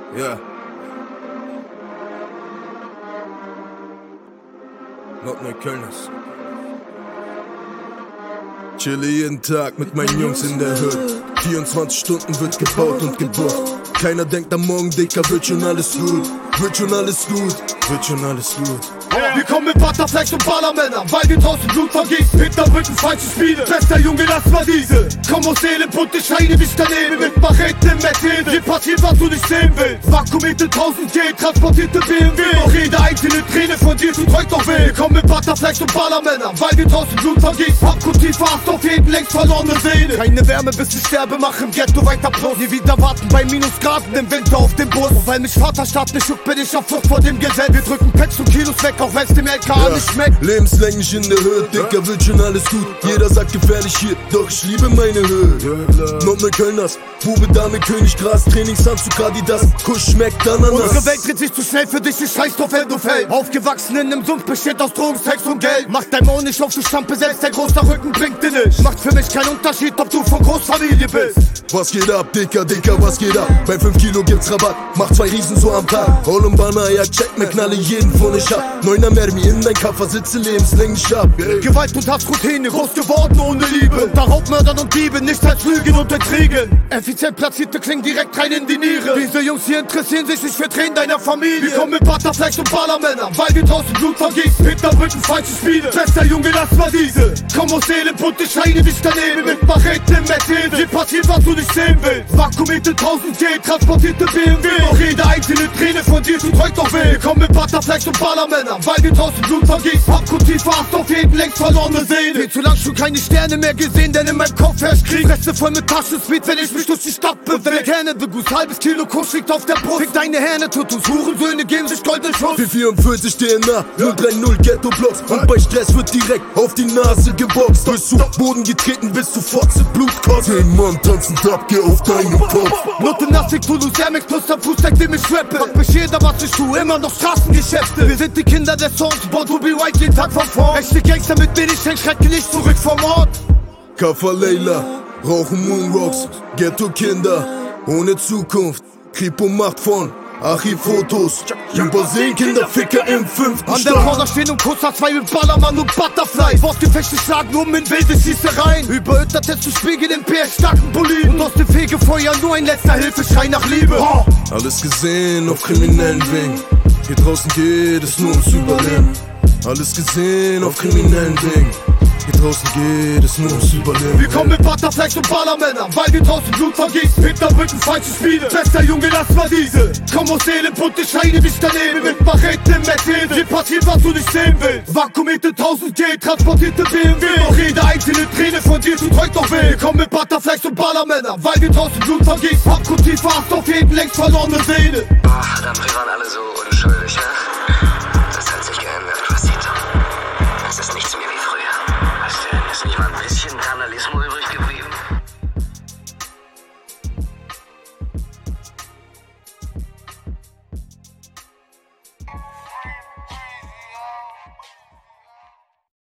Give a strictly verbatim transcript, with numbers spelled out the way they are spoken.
Ja. Not mehr Kölners. Chille jeden Tag mit meinen Jungs in der Hood. vierundzwanzig Stunden wird gebaut und gebucht. Keiner denkt am Morgen, Dicker, wird schon alles gut. Wird schon alles gut, wird schon alles gut. Wir kommen mit Butterfleisch und Ballermänner, weil wir draußen Blut vergießen. Hinter Rücken falsche Spiele, bester Junge, lass mal diese. Komm aus Seele, bunte Scheine wie daneben. Mit Machete im Mercedes, hier passiert, was du nicht sehen willst. Vakuumierte tausend G, transportierte B M W. Doch jede einzelne Träne von dir tut heute noch weh. Wir kommen mit Butterfleisch und Ballermänner, weil wir draußen Blut vergießen. Abgrundtief hast auf jeden längst verlorene Seele. Keine Wärme, bis ich sterbe, mach im Ghetto weiter plus. Nie wieder warten bei Minusgraden im Winter auf dem Bus. Und weil mich Vaterstadt nicht juckt, bin ich auf Flucht vor dem Gesetz. Wir drücken Pets und Kilos weg, auch wenn's dem L K A ja. nicht schmeckt. Lebenslänglich in der Höhe, Dicker, wird schon alles gut. Jeder sagt gefährlich hier, doch ich liebe meine Höhe. Not mehr Kölners, Bube, Dame, König, Gras, Trainingsanzug, Adidas, Kuss schmeckt Ananas. Unsere Welt dreht sich zu schnell für dich, ich scheiß drauf, wenn du fällst. Aufgewachsen in nem Sumpf, besteht aus Drogen, Sex und Geld. Mach dein Maul nicht auf, du Stampe, selbst der große Rücken bringt dir nicht. Macht für mich keinen Unterschied, ob du von Großfamilie bist. Was geht ab, Dicker, Dicker, was geht ab? Bei fünf Kilo gibt's Rabatt, mach zwei Riesen so am Tag. Hol und Banner, ja, check mir, knalle jeden von ich ab. Neuner Mermi in dein Kaffer, sitze lebenslänglich ab. Ey. Gewalt und Hassroutine, groß geworden ohne Liebe. Unter Raubmördern und Dieben, nichts als Lügen und Intrigen. Effizient platzierte Klingen direkt rein in die Niere. Diese Jungs hier interessieren sich nicht für Tränen deiner Familie. Wir kommen mit Butterfleisch und Ballermänner, weil wir draußen Blut vergießen. Hinter Rücken falsche Spiele, bester Junge, lass mal diese. Komm aus Seele, bunte Scheine wie daneben. Mit Machete im Mercedes, hier passiert, was du nicht sehen willst. Vakuumierte tausend G, transportierte B M W. Doch jede einzelne Träne von dir tut heute noch weh. Wir kommen mit Butterfleisch und Ballermänner, weil wir draußen Blut vergießen. Abgrundtief hast auf jeden längst verlorene Seele. Viel zu lang schon keine Sterne mehr gesehen, denn in meinem Kopf herrscht Krieg. Fresse voll mit Taschenspeed, wenn ich mich durch die Stadt bewege. Herne, the Goose, halbes Kilo Kuss liegt auf der Brust. Fick deine Herne, Tutus, Hurensöhne geben sich goldenen Schuss. vier vierundvierzig D N A, null drei null Ghetto-Blocks. Und bei Stress wird direkt auf die Nase geboxt. Bist du Boden getreten, bis du Fotze Blut kotzt. Zehn Mann tanzen ab, geh auf deinen Kopf. Note Nasik, Toulouse, Air Max plus am Fuß, zeigt dem ich rappe. Frag mich jeder, was ich tue, immer noch Straßengeschäfte. Wir sind die Kinder des Songs, born to be white, jeden Tag von vorn. Echte Gangster, mit denen ich häng, schrecke nicht zurück vom Ort. Kaffer Leila, rauchen Moonrocks, Ghetto-Kinder, ohne Zukunft. Kripo macht von Archivfotos, übersehen Kinderficker im fünften An der Corner stehen und kurz nach zwei mit Ballermann und Butterfly. Wortgefechte schlagen um in wilde Schießereien. Überötert zu Spiegel im P S-starken Boliden. Und aus dem Fegefeuer nur ein letzter Hilfeschrei nach Liebe. Oh. Alles gesehen auf kriminellen Wegen. Hier draußen geht es nur ums Überleben. Alles gesehen auf kriminellen Wegen. Hier draußen geht es nur ums Überleben. Wir kommen mit Butterfleisch und Ballermänner, weil wir draußen Blut vergießen. Hinter Rücken falsche Spiele, bester Junge, lass mal diese. Komm aus Seele, bunte Scheine wie daneben. Mit Machete im Mercedes, hier passiert, was du nicht sehen willst. Vakuumierte tausend G, transportierte B M W. Doch jede einzelne Träne von dir tut heute noch weh. Wir kommen mit Butterfleisch und Ballermänner, weil wir draußen Blut vergießen. Abgrundtief hast auf jeden längst verlorene Seele. Boah, verdammt, wir waren alle so unschuldig.